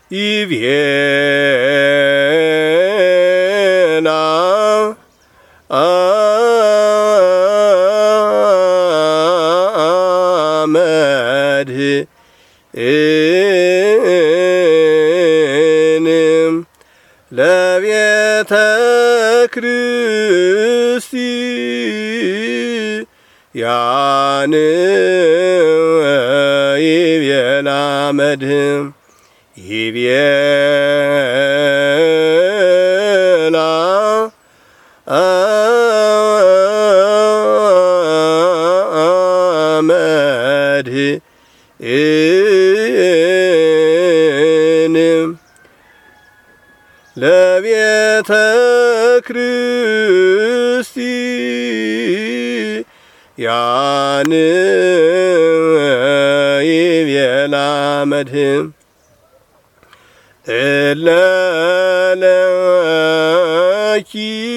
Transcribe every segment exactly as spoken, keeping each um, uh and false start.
ይቤና መድህንም ለቤተ ክርስቲያን ይቤና መድህን ይቤና መድህንም ለቤተ ክርስቲያን ይቤና መድህን እለ ለኪ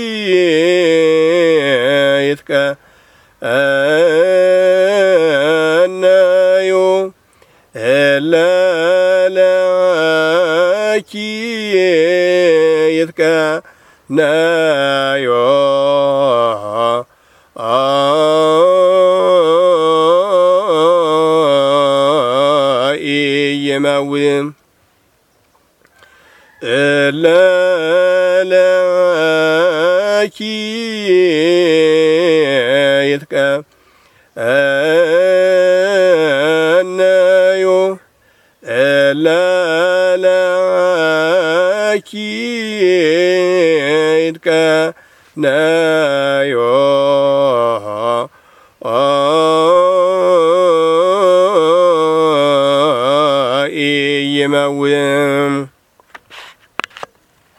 ይትቀነዩ እለ ለኪ ይትቀነዩ ኢይመውም እለ ለኪ ይትቀነዩ እለ ለኪ ይትቀነዩ ኢይመውም